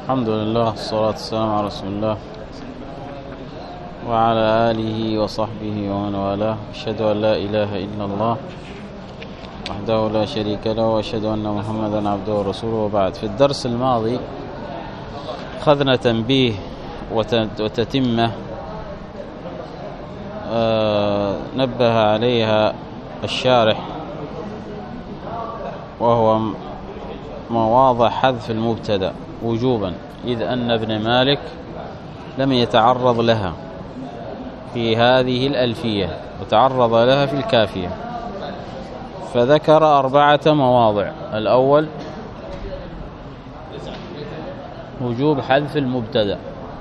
الحمد لله والصلاة والسلام على رسول الله وعلى آله وصحبه ومن والاه. أشهد أن لا إله إلا الله وحده لا شريك له وأشهد أن محمدا عبده ورسوله. وبعد، في الدرس الماضي أخذنا تنبيه وتتمة نبه عليها الشارح، وهو مواضع حذف المبتدأ وجوبا، إذ أن ابن مالك لم يتعرض لها في هذه الألفية وتعرض لها في الكافية، فذكر 4 مواضع. الأول وجوب حذف المبتدأ،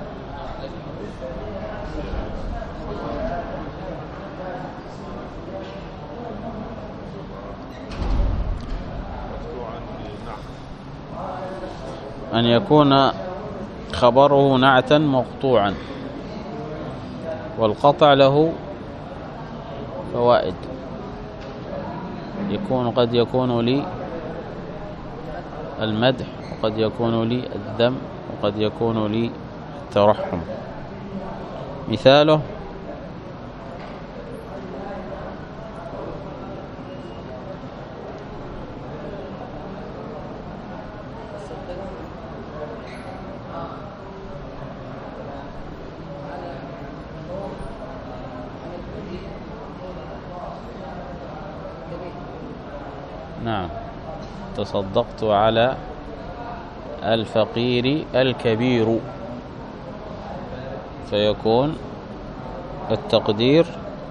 أن يكون خبره نعتا مقطوعا، والقطع له فوائد، قد يكون لي المدح، وقد يكون لي الذم، وقد يكون لي الترحم. مثاله: نعم، تصدقت على الفقير الكبير، فيكون التقدير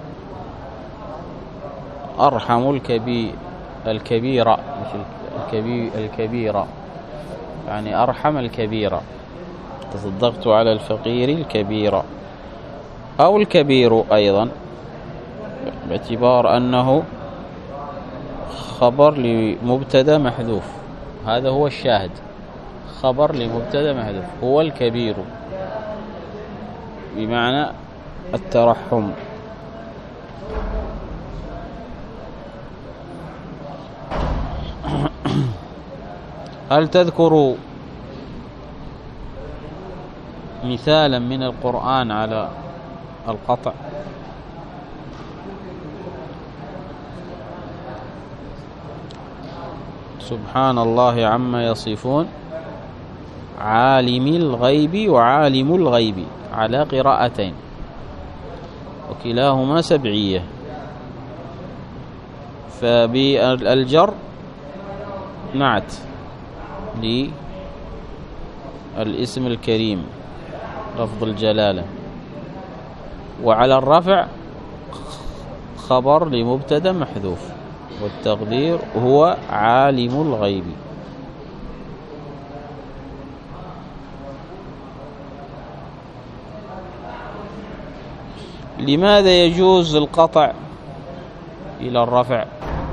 أرحم الكبيرة، مش الكبيرة، يعني أرحم الكبيرة. تصدقت على الفقير الكبير، أو الكبير أيضا، باعتبار أنه خبر لمبتدا محذوف. هذا هو الشاهد، خبر لمبتدا محذوف، هو الكبير بمعنى الترحم. هل تذكر مثالا من القرآن على القطع؟ سبحان الله عما يصفون، عالم الغيب وعالم الغيب، على قراءتين وكلاهما سبعية. فبالجر نعت للاسم الكريم لفظ الجلالة، وعلى الرفع خبر لمبتدا محذوف، والتقدير هو عالم الغيب. لماذا يجوز القطع إلى الرفع؟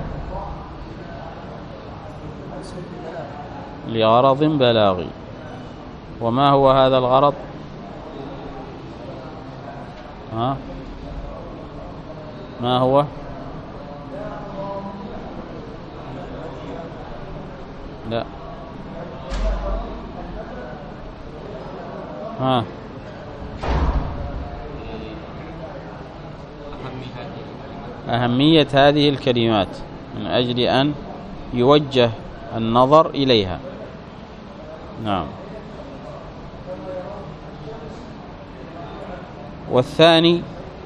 لغرض بلاغي. وما هو هذا الغرض؟ ما هو؟ لا، أهمية هذه الكلمات، من أجل أن يوجه النظر إليها. نعم. والثاني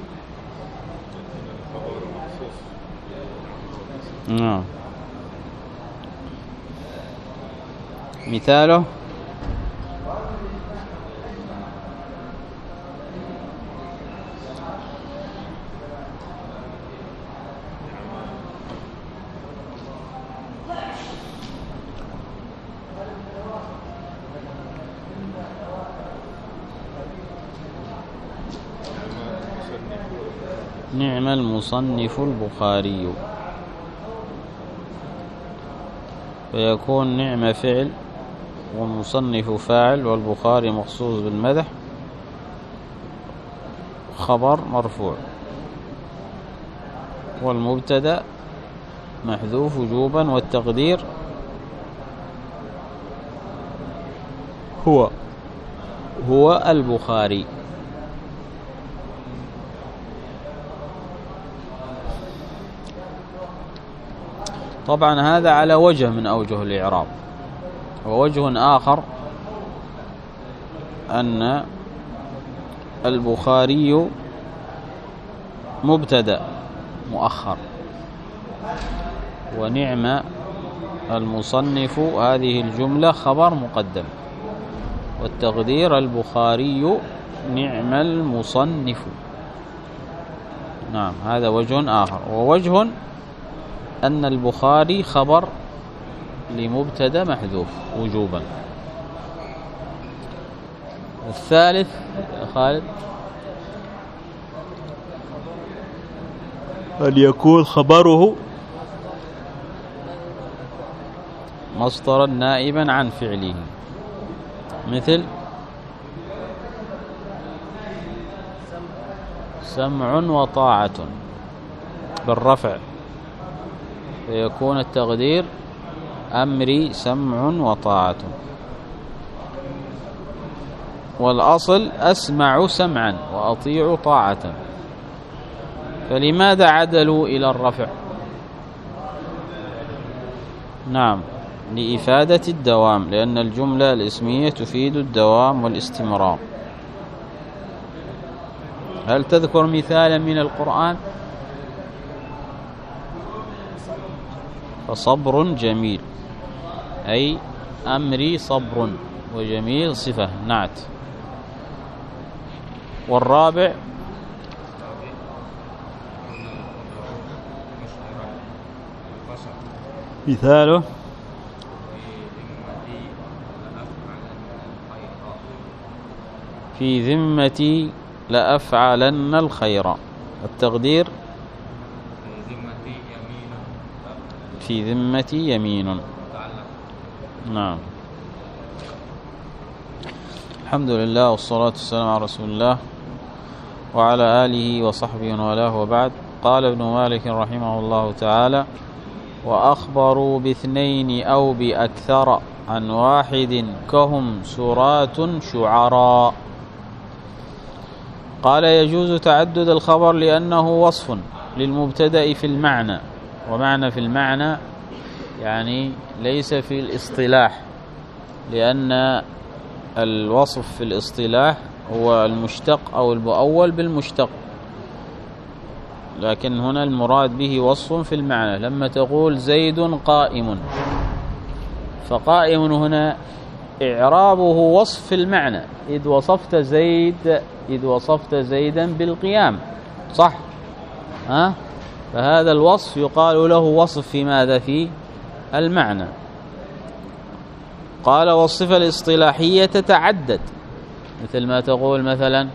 نعم، مثاله: نعم المصنف البخاري، فيكون نعم فعل والمصنف فاعل، والبخاري مخصوص بالمدح، خبر مرفوع، والمبتدأ محذوف وجوبا، والتقدير هو البخاري. طبعا هذا على وجه من أوجه الإعراب. ووجه آخر أن البخاري مبتدأ مؤخر، ونعم المصنف هذه الجملة خبر مقدم، والتقدير البخاري نعم المصنف. نعم، هذا وجه آخر. ووجه أن البخاري خبر لمبتدأ محذوف وجوبا. الثالث يا خالد أن يكون خبره مصدرا نائبا عن فعله، مثل سمع وطاعة بالرفع، فيكون التقدير أمري سمع وطاعة، والأصل أسمع سمعا وأطيع طاعة. فلماذا عدلوا إلى الرفع؟ نعم، لإفادة الدوام، لأن الجملة الاسمية تفيد الدوام والاستمرار. هل تذكر مثالا من القرآن؟ فصبر جميل، أي أمري صبر، وجميل صفة نعت. والرابع مثاله في ذمتي لأفعلن الخير، التقدير في ذمتي يمين. نعم. الحمد لله والصلاة والسلام على رسول الله وعلى آله وصحبه ومن وبعد. قال ابن مالك رحمه الله تعالى: وأخبروا باثنين أو بأكثر عن واحد كهم سرات شعراء. قال: يجوز تعدد الخبر لأنه وصف للمبتدأ في المعنى، ومعنى في المعنى يعني ليس في الاصطلاح، لأن الوصف في الاصطلاح هو المشتق أو المؤول بالمشتق، لكن هنا المراد به وصف في المعنى. لما تقول زيد قائم، فقائم هنا إعرابه وصف في المعنى، إذ وصفت زيدا بالقيام، صح؟ فهذا الوصف يقال له وصف في ماذا؟ في المعنى. قال: والصفة الاصطلاحية تتعدد، مثل ما تقول مثلا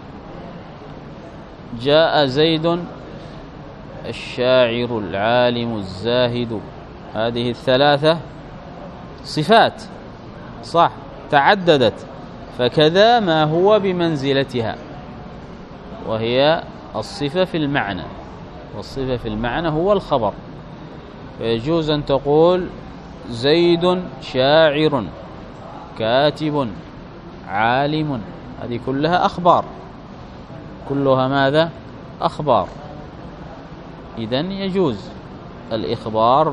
جاء زيد الشاعر العالم الزاهد، هذه الثلاثة صفات، صح؟ تعددت. فكذا ما هو بمنزلتها، وهي الصفة في المعنى، والصفة في المعنى هو الخبر. فيجوز أن تقول زيد شاعر كاتب عالم، هذه كلها أخبار، كلها ماذا؟ أخبار. إذن يجوز الإخبار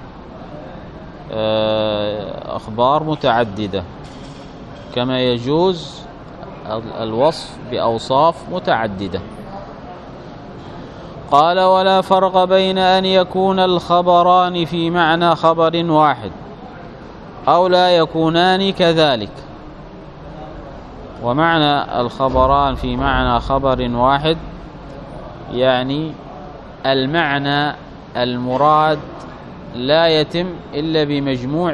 بأخبار متعددة، كما يجوز الوصف بأوصاف متعددة. قال: ولا فرق بين أن يكون الخبران في معنى خبر واحد أو لا يكونان كذلك. ومعنى الخبران في معنى خبر واحد يعني المعنى المراد لا يتم إلا بمجموع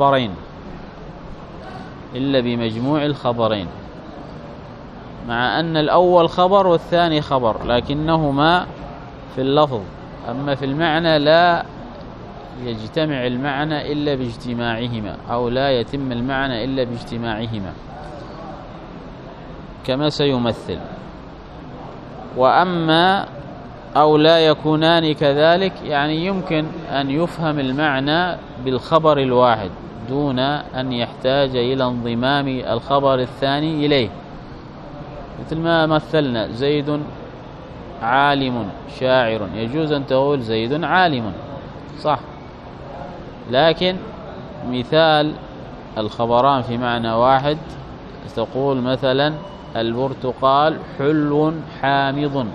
الخبرين، مع أن الأول خبر والثاني خبر، لكنهما في اللفظ، أما في المعنى لا يجتمع المعنى إلا باجتماعهما، أو لا يتم المعنى إلا باجتماعهما، كما سيمثل. وأما أو لا يكونان كذلك يعني يمكن أن يفهم المعنى بالخبر الواحد دون أن يحتاج إلى انضمام الخبر الثاني إليه، مثل ما مثلنا زيد عالم شاعر، يجوز أن تقول زيد عالم صح، لكن مثال الخبران في معنى واحد تقول مثلا البرتقال حلو حامض.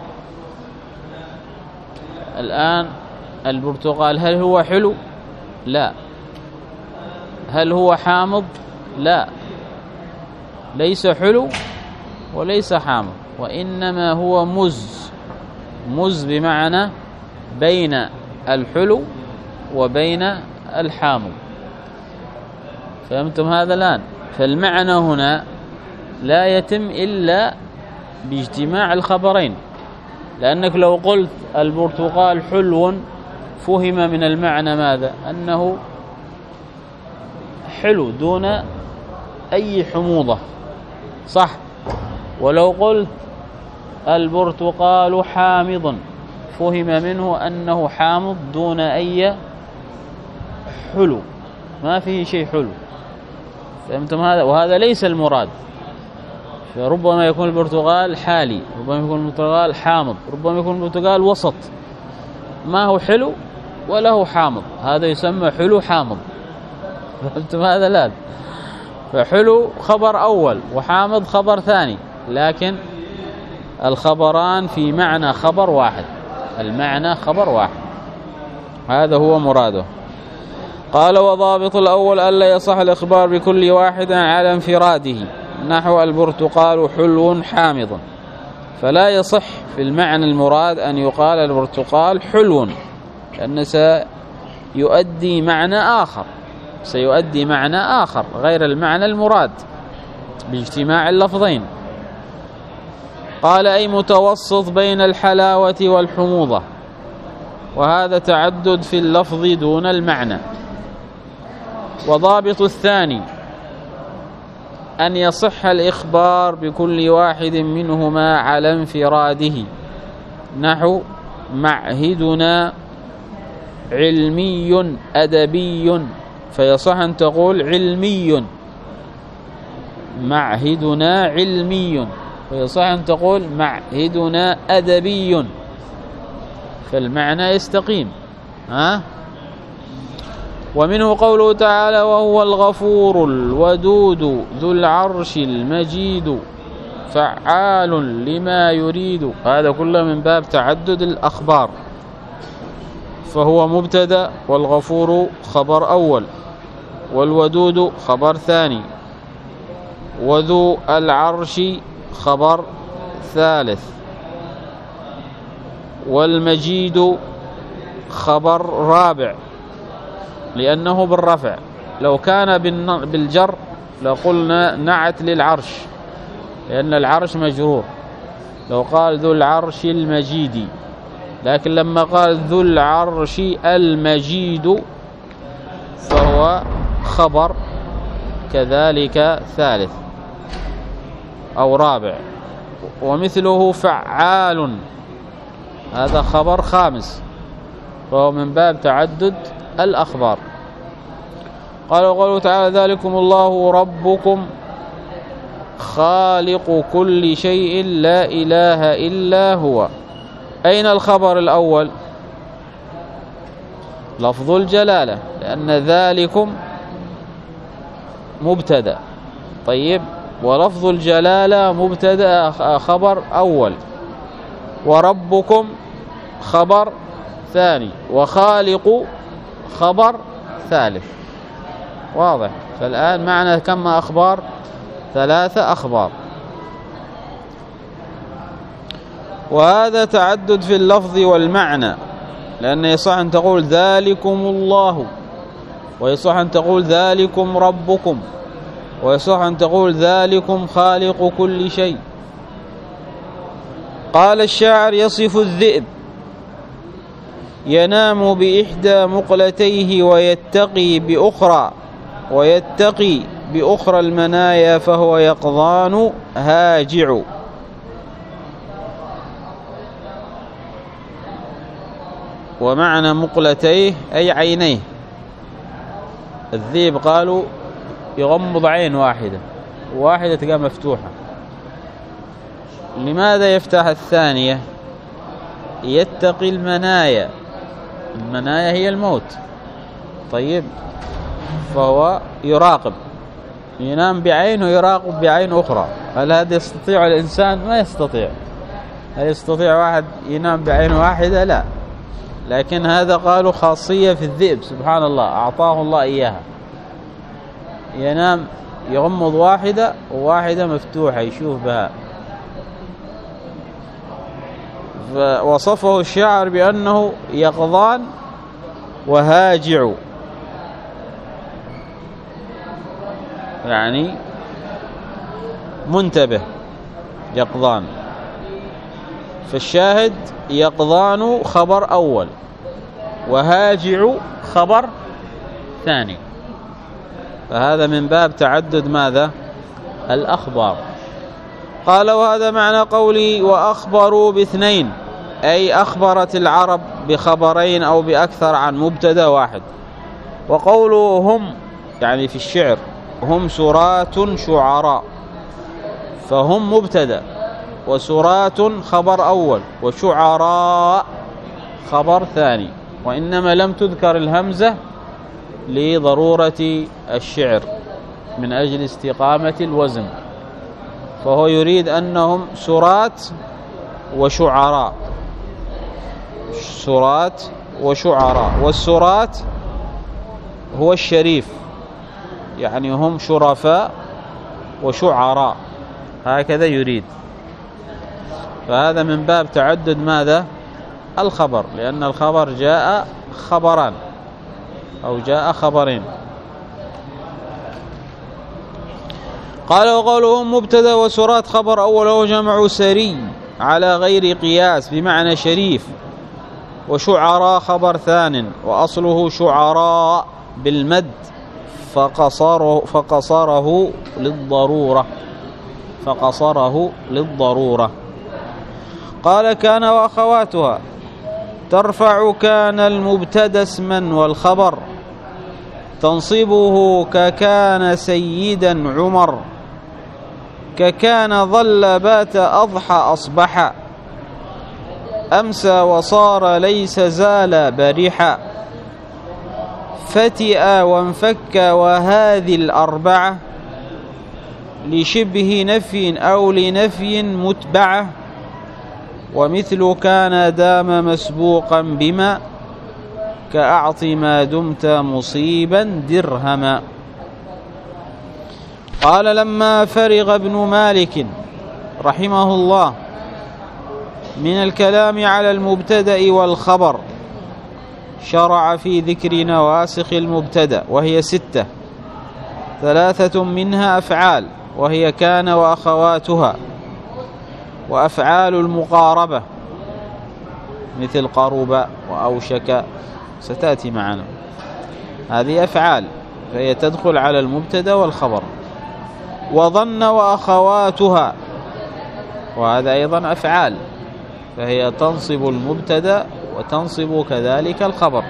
الآن البرتقال هل هو حلو؟ لا. هل هو حامض؟ لا، ليس حلو وليس حامض، وإنما هو مز بمعنى بين الحلو وبين الحامض. فهمتم هذا الآن؟ فالمعنى هنا لا يتم إلا باجتماع الخبرين، لأنك لو قلت البرتقال حلو فهم من المعنى ماذا؟ أنه حلو دون أي حموضة صح. ولو قلت البرتقال حامض فهم منه أنه حامض دون أي حلو، ما فيه شيء حلو. فهمتم هذا؟ وهذا ليس المراد. فربما يكون البرتقال حالي، ربما يكون البرتقال حامض، ربما يكون البرتقال وسط، ما هو حلو ولا هو حامض، هذا يسمى حلو حامض. فهمتم هذا الآن؟ فحلو خبر أول وحامض خبر ثاني، لكن الخبران في معنى خبر واحد، المعنى خبر واحد، هذا هو مراده. قال وضابط الأول ألا يصح الإخبار بكل واحد على انفراده، نحو البرتقال حلو حامض، فلا يصح في المعنى المراد أن يقال البرتقال حلو، لأنه سيؤدي معنى آخر غير المعنى المراد باجتماع اللفظين. قال أي متوسط بين الحلاوة والحموضة، وهذا تعدد في اللفظ دون المعنى. وضابط الثاني أن يصح الإخبار بكل واحد منهما على انفراده، نحو معهدنا علمي أدبي، فيصح أن تقول علمي. معهدنا علمي، فيصح أن تقول معهدنا أدبي، فالمعنى يستقيم. ومنه قوله تعالى وهو الغفور الودود ذو العرش المجيد فعال لما يريد، هذا كله من باب تعدد الأخبار، فهو مبتدأ، والغفور خبر أول، والودود خبر ثاني، وذو العرش خبر ثالث، والمجيد خبر رابع لأنه بالرفع. لو كان بالجر لقلنا نعت للعرش لأن العرش مجرور، لو قال ذو العرش المجيد، لكن لما قال ذو العرش المجيد فهو خبر كذلك ثالث أو رابع. ومثله فعال، هذا خبر خامس، فهو من باب تعدد الأخبار. قالوا تعالى ذلكم الله ربكم خالق كل شيء لا إله إلا هو. أين الخبر الأول؟ لفظ الجلالة، لأن ذلكم مبتدأ. طيب، ولفظ الجلالة مبتدأ خبر أول، وربكم خبر ثاني، وخالق خبر ثالث. واضح؟ فالآن معنا كم أخبار؟ 3 أخبار. وهذا تعدد في اللفظ والمعنى، لأن يصح أن تقول ذلكم الله، ويصح أن تقول ذلكم ربكم، ويصح أن تقول ذلكم خالق كل شيء. قال الشاعر يصف الذئب ينام بإحدى مقلتيه ويتقي بأخرى المنايا فهو يقظان هاجع. ومعنى مقلتيه أي عينيه، الذئب قالوا يغمض عين واحدة وواحدة تلقى مفتوحة. لماذا يفتح الثانية؟ يتقي المنايا. المنايا هي الموت. طيب، فهو يراقب، ينام بعين ويراقب بعين أخرى. هل هذا يستطيع الإنسان؟ ما يستطيع. هل يستطيع واحد ينام بعين واحدة؟ لا. لكن هذا قالوا خاصية في الذئب، سبحان الله، أعطاه الله إياها. ينام يغمض واحدة وواحدة مفتوحة يشوف بها. فوصفه الشاعر بأنه يقظان وهاجع، يعني منتبه، يقظان. فالشاهد يقظان خبر أول، وهاجع خبر ثاني. فهذا من باب تعدد ماذا؟ الأخبار. قال: وهذا معنى قولي وأخبروا باثنين، أي أخبرت العرب بخبرين أو بأكثر عن مبتدا واحد. وقوله هم يعني في الشعر هم سرات شعراء، فهم مبتدا، وسرات خبر أول، وشعراء خبر ثاني. وإنما لم تذكر الهمزة لضرورة الشعر من أجل استقامة الوزن، فهو يريد أنهم سرات وشعراء، سرات وشعراء. والسرات هو الشريف، يعني هم شرفاء وشعراء، هكذا يريد. فهذا من باب تعدد ماذا؟ الخبر، لأن الخبر جاء خبران أو جاء خبرين. قال: وقولهم مبتدا وسرات خبر أول، وهو جمع سري على غير قياس بمعنى شريف. وشعراء خبر ثان، وأصله شعراء بالمد فقصره للضرورة. قال: كان وأخواتها ترفع كان المبتدا اسما، والخبر تنصبه ككان سيدا عمر، ككان ظل بات أضحى أصبح، أمسى وصار ليس زال بريحا، فتئ وانفك وهذه الأربعة، لشبه نفي أو لنفي متبعة، ومثل كان دام مسبوقا بما، كأعط ما دمت مصيبا درهما. قال: لما فرغ ابن مالك رحمه الله من الكلام على المبتدأ والخبر، شرع في ذكر نواسخ المبتدأ، وهي 6، 3 منها أفعال، وهي كان وأخواتها، وأفعال المقاربة مثل قرب وأوشك ستأتي معنا. هذه أفعال، فهي تدخل على المبتدأ والخبر. وظن وأخواتها، وهذا أيضا أفعال، فهي تنصب المبتدأ وتنصب كذلك الخبر.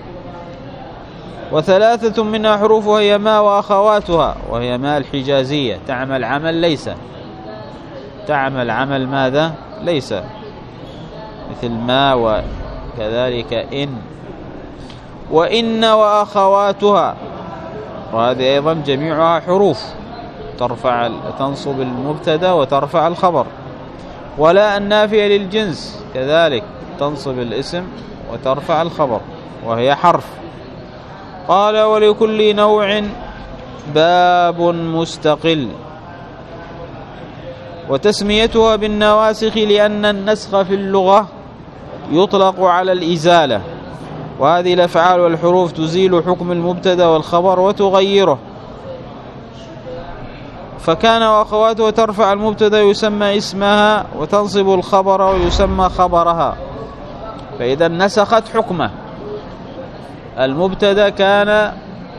و3 منها حروف، وهي ما وأخواتها، وهي ما الحجازية، تعمل عمل ليس، تعمل عمل ماذا؟ ليس، مثل ما، وكذلك إن. وإن وأخواتها، وهذه أيضا جميعها حروف تنصب المبتدا وترفع الخبر. ولا النافية للجنس كذلك تنصب الاسم وترفع الخبر، وهي حرف. قال: ولكل نوع باب مستقل. وتسميتها بالنواسخ لأن النسخ في اللغة يطلق على الإزالة، وهذه الأفعال والحروف تزيل حكم المبتدا والخبر وتغيره. فكان وأخواته ترفع المبتدا يسمى اسمها، وتنصب الخبر ويسمى خبرها، فإذا نسخت حكمه. المبتدا كان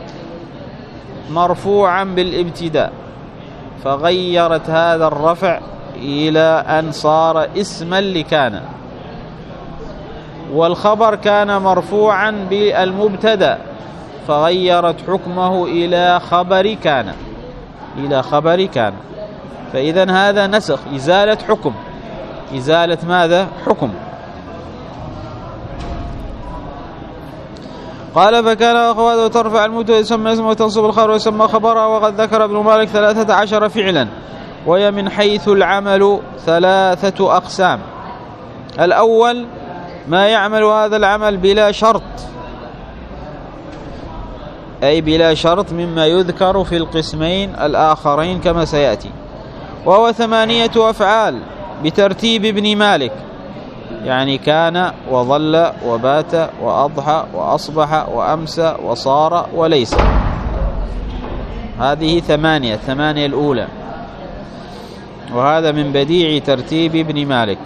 مرفوعا بالابتداء، فغيرت هذا الرفع إلى أن صار اسما لكان. والخبر كان مرفوعا بالمبتدا، فغيرت حكمه إلى خبر كان. فإذا هذا نسخ، إزالة حكم، إزالة ماذا؟ حكم. قال فكان أخواته ترفع المبتدأ يسمى اسمه وتنصب الخبر ويسمى خبرها. وقد ذكر ابن مالك 13 فعلا، وهي من حيث العمل 3 أقسام. الأول ما يعمل هذا العمل بلا شرط، أي بلا شرط مما يذكر في القسمين الآخرين كما سيأتي، وهو 8 أفعال بترتيب ابن مالك، يعني كان وظل وبات وأضحى وأصبح وأمسى وصار وليس. هذه 8 الأولى، وهذا من بديع ترتيب ابن مالك.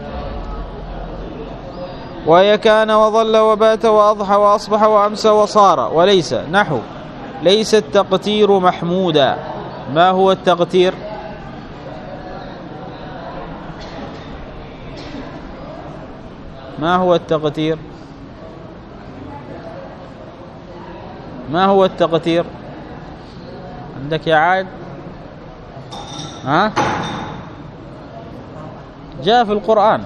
وهي كان وظل وبات وأضحى وأصبح وأمسى وصار وليس. نحو ليس التقتير محمودا. ما هو التقتير؟ ما هو التقتير؟ ما هو التقتير عندك يا عاد؟ ها؟ جاء في القرآن.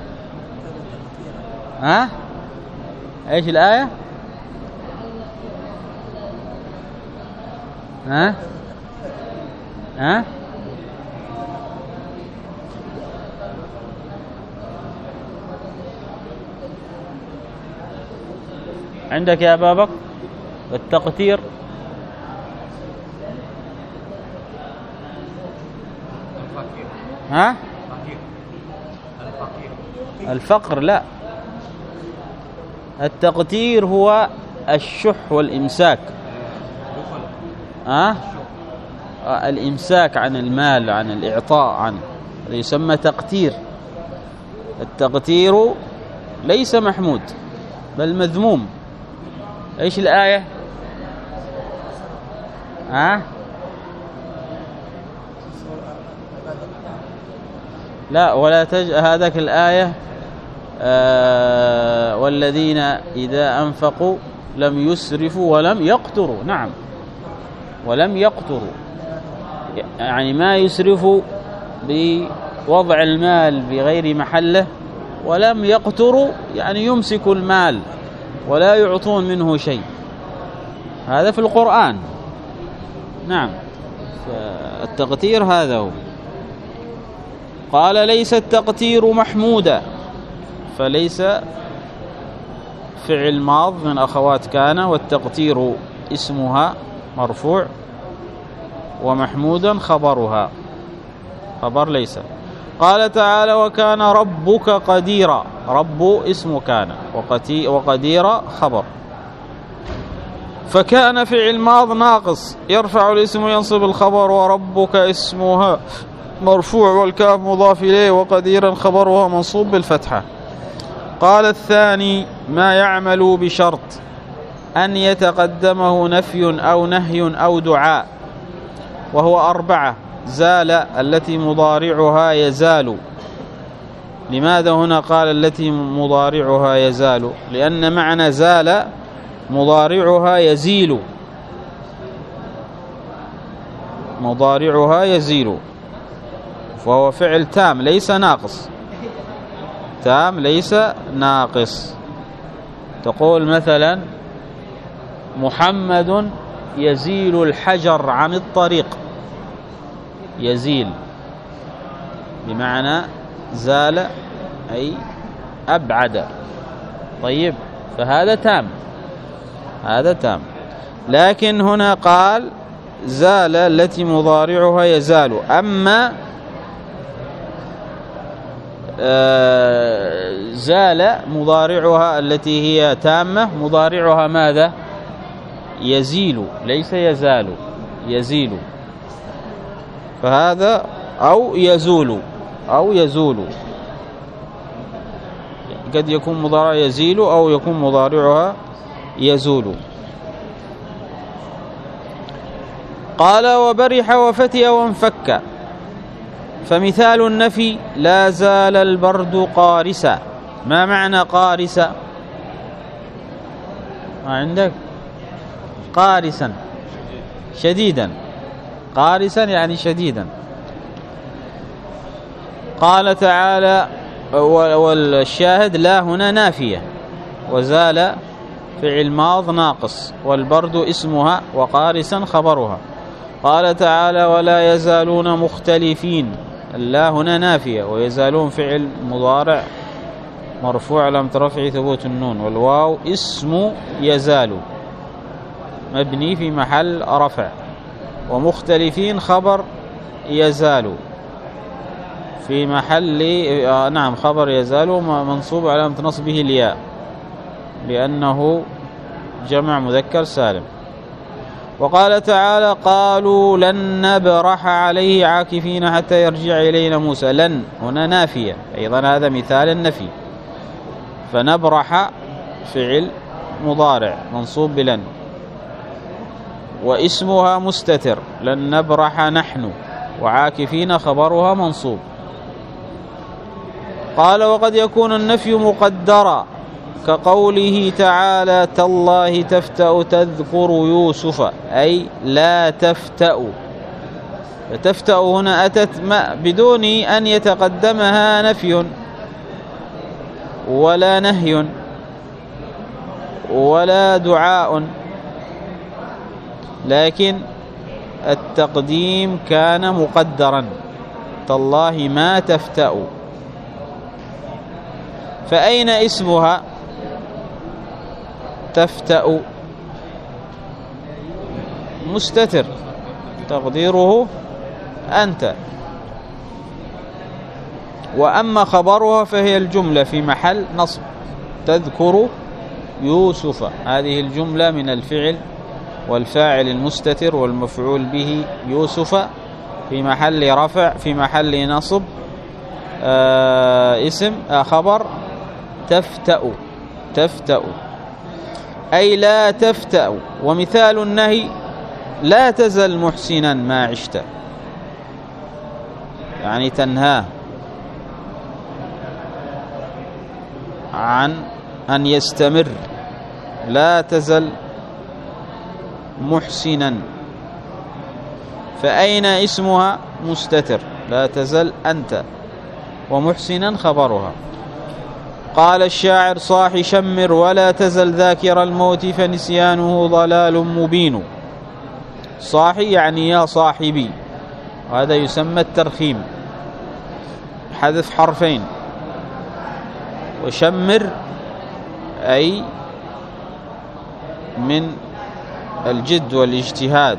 ها؟ ايش الآية؟ ها؟ ها؟ عندك يا أبا بكر التقتير؟ ها؟ الفقر لا، التقتير هو الشح والإمساك. الإمساك عن المال، عن الإعطاء، عن يسمى تقتير. التقتير ليس محمود بل مذموم. ايش الآية؟ لا، ولا هذاك الآية والذين إذا أنفقوا لم يسرفوا ولم يقتروا. نعم، ولم يقتروا، يعني ما يسرفوا بوضع المال بغير محله، ولم يقتروا يعني يمسكوا المال ولا يعطون منه شيء. هذا في القرآن. نعم، التقتير هذا هو. قال ليس التقتير محمودا، فليس فعل ماض من أخوات كان، والتقتير اسمها مرفوع، ومحمودا خبرها، خبر ليس. قال تعالى وكان ربك قديرا. رب اسم كان، وقدير خبر. فكان فعل ماض ناقص يرفع الاسم وينصب الخبر، وربك اسمها مرفوع والكاف مضاف إليه، وقديرا خبرها منصوب بالفتحة. قال الثاني ما يعمل بشرط أن يتقدمه نفي أو نهي أو دعاء، وهو 4. زال التي مضارعها يزال. لماذا هنا قال التي مضارعها يزال؟ لأن معنى زال مضارعها يزيل، مضارعها يزيل، فهو فعل تام ليس ناقص، تام ليس ناقص. تقول مثلا محمد يزيل الحجر عن الطريق. يزيل بمعنى زال أي أبعد. طيب، فهذا تام، هذا تام. لكن هنا قال زال التي مضارعها يزال. أما زال مضارعها التي هي تامة، مضارعها ماذا؟ يزيل ليس يزال، يزيل. فهذا أو يزول، أو يزول، قد يكون مضارع يزيل أو يكون مضارعها يزول. قال وبرح وفتئ وانفك. فمثال النفي لا زال البرد قارسا. ما معنى قارسا؟ ما عندك؟ قارسا شديدا، قارسا يعني شديدا. قال تعالى، والشاهد لا هنا نافية، وزال فعل ماض ناقص، والبرد اسمها وقارسا خبرها. قال تعالى ولا يزالون مختلفين، اللا هنا نافية، ويزالون فعل مضارع مرفوع علامة رفعه ثبوت النون، والواو اسم يزال مبني في محل رفع، ومختلفين خبر يزال في محل نعم خبر يزال منصوب علامة نصبه الياء لأنه جمع مذكر سالم. وقال تعالى قالوا لن نبرح عليه عاكفين حتى يرجع إلينا موسى. لن هنا نافية أيضا، هذا مثال النفي، فنبرح فعل مضارع منصوب بلن، واسمها مستتر لن نبرح نحن، وعاكفين خبرها منصوب. قال وقد يكون النفي مقدرا كقوله تعالى تالله تفتأ تذكر يوسف، أي لا تفتأ. فتفتأ هنا أتت بدون أن يتقدمها نفي ولا نهي ولا دعاء، لكن التقديم كان مقدرا، تالله ما تفتأ. فأين اسمها تفتأ؟ مستتر تقديره أنت. وأما خبرها فهي الجملة في محل نصب، تذكر يوسف، هذه الجملة من الفعل والفاعل المستتر والمفعول به يوسف في محل رفع في محل نصب اسم خبر تفتأ، تفتأ أي لا تفتأ. ومثال النهي لا تزل محسنا ما عشت، يعني تنهاه عن أن يستمر، لا تزل محسنا. فأين اسمها مستتر لا تزل أنت، ومحسنا خبرها. قال الشاعر صاح شمر ولا تزل ذاكر الموت فنسيانه ضلال مبين. صاحي يعني يا صاحبي، وهذا يسمى الترخيم، حذف حرفين. وشمر أي من الجد والاجتهاد،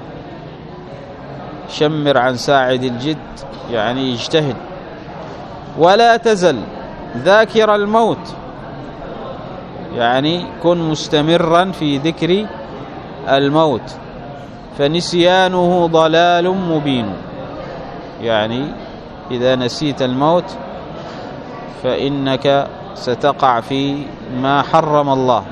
شمر عن ساعد الجد يعني اجتهد. ولا تزل ذاكر الموت يعني كن مستمرا في ذكر الموت، فنسيانه ضلال مبين، يعني إذا نسيت الموت فإنك ستقع في ما حرم الله.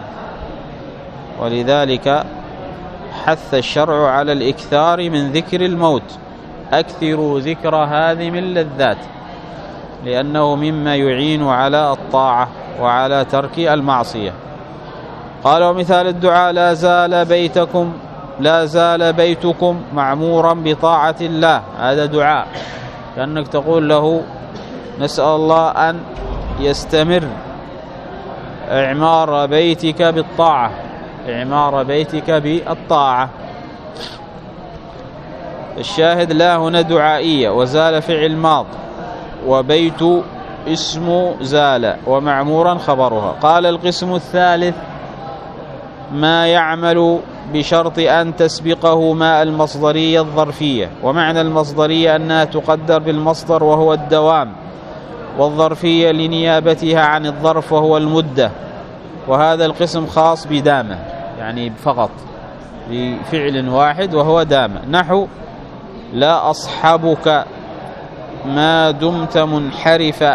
ولذلك حث الشرع على الإكثار من ذكر الموت، أكثروا ذكر هذه من اللذات، لأنه مما يعين على الطاعة وعلى ترك المعصية. قال ومثال الدعاء لا زال بيتكم معمورا بطاعة الله، هذا دعاء، كأنك تقول له نسأل الله أن يستمر إعمار بيتك بالطاعة، إعمار بيتك بالطاعة. الشاهد لا هنا دعائية، وزال فعل ماض، وبيت اسم زال، ومعمورا خبرها. قال القسم الثالث ما يعمل بشرط أن تسبقه ماء المصدرية الظرفية. ومعنى المصدرية أنها تقدر بالمصدر وهو الدوام، والظرفية لنيابتها عن الظرف وهو المدة. وهذا القسم خاص بدامة، يعني فقط بفعل واحد وهو دامة، نحو لا أصحبك ما دمت منحرفا،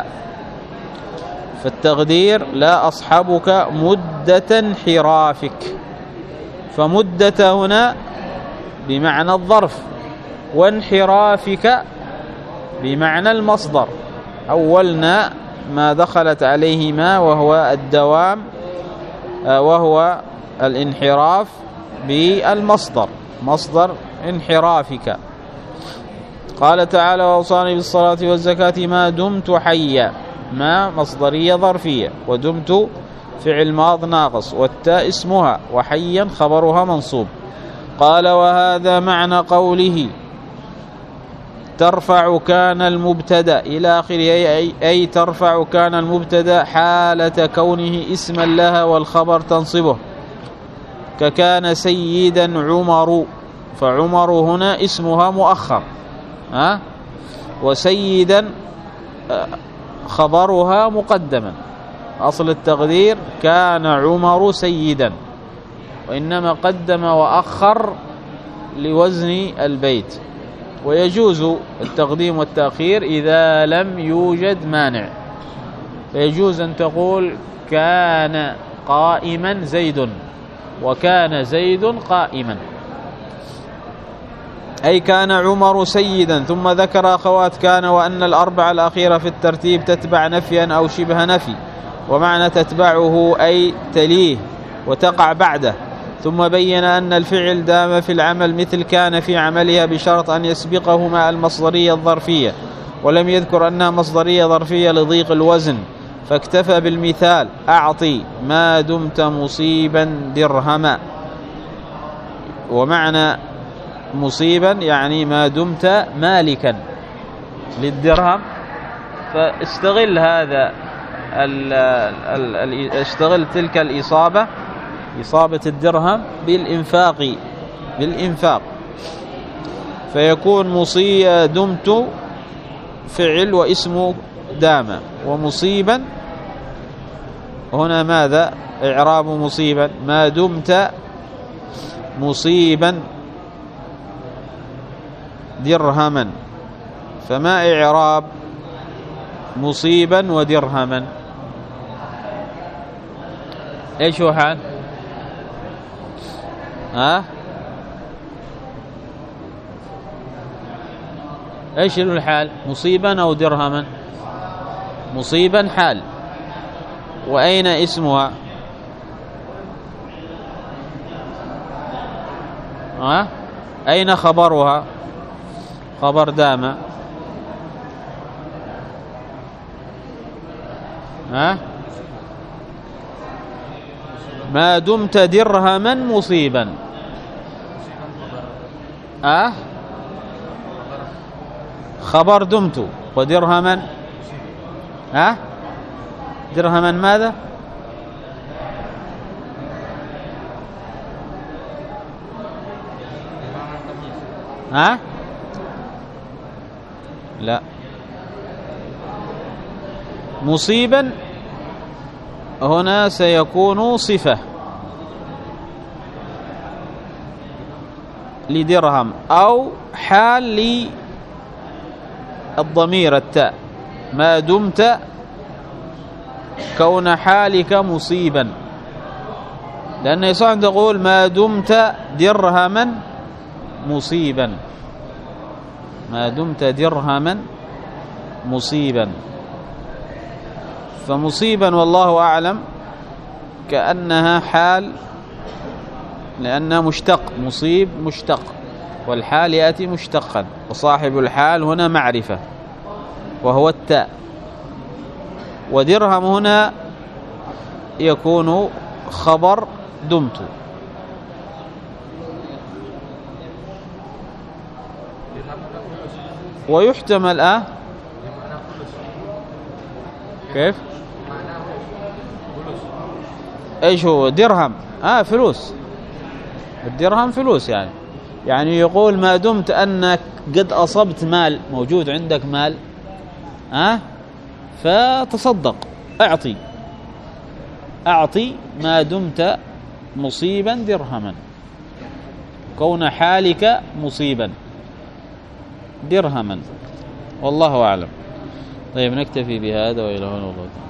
فالتقدير لا أصحبك مدة انحرافك، فمدة هنا بمعنى الظرف، وانحرافك بمعنى المصدر. أولنا ما دخلت عليه ما وهو الدوام وهو الانحراف بالمصدر، مصدر انحرافك. قال تعالى: وأوصاني بالصلاة والزكاة ما دمت حيا. ما مصدرية ظرفية، ودمت فعل ماض ناقص، والتاء اسمها، وحيا خبرها منصوب. قال: وهذا معنى قوله ترفع كان المبتدأ إلى آخره، أي ترفع كان المبتدأ حالة كونه اسما لها والخبر تنصبه، ككان سيدا عمر، فعمر هنا اسمها مؤخر، وسيدا خبرها مقدما. أصل التقدير كان عمر سيدا، وإنما قدم وأخر لوزن البيت. ويجوز التقديم والتأخير إذا لم يوجد مانع، فيجوز أن تقول كان قائما زيد، وكان زيد قائما، أي كان عمر سيدا. ثم ذكر أخوات كان، وأن الأربع الأخيرة في الترتيب تتبع نفيا أو شبه نفي، ومعنى تتبعه أي تليه وتقع بعده. ثم بين أن الفعل دام في العمل مثل كان في عملها بشرط أن يسبقهما المصدرية الظرفية، ولم يذكر أنها مصدرية ظرفية لضيق الوزن، فاكتفى بالمثال أعطي ما دمت مصيبا درهما. ومعنى مصيبا يعني ما دمت مالكا للدرهم، فاستغل هذا استغل تلك الإصابة، إصابة الدرهم بالإنفاق، فيكون دمت فعل واسم دام، ومصيبا هنا ماذا إعراب مصيبا؟ ما دمت مصيبا درهما، فما إعراب مصيبا ودرهما؟ ايش هو حال؟ ايش الحال؟ مصيبا او درهما؟ مصيبا حال. واين اسمها؟ اين خبرها؟ خبر دام. ما دمت درهما مصيبا. خبر دمت، ودرهما درهما ماذا؟ لا، مصيبا هنا سيكون صفة لدرهم أو حال للضمير التاء. ما دمت كون حالك مصيبا، لأن يصح أن تقول ما دمت درهما مصيبا، ما دمت درهما مصيبا. فمصيبا والله أعلم كأنها حال، لأنها مشتق، مصيب مشتق، والحال يأتي مشتقا، وصاحب الحال هنا معرفة وهو التاء. ودرهم هنا يكون خبر دمت. ويحتمل كيف؟ ايش هو درهم؟ فلوس. الدرهم فلوس، يعني يقول ما دمت أنك قد أصبت مال، موجود عندك مال، فتصدق، أعطي ما دمت مصيبا درهما، كون حالك مصيبا درهما. والله أعلم. طيب، نكتفي بهذا، وإلى هنا والله.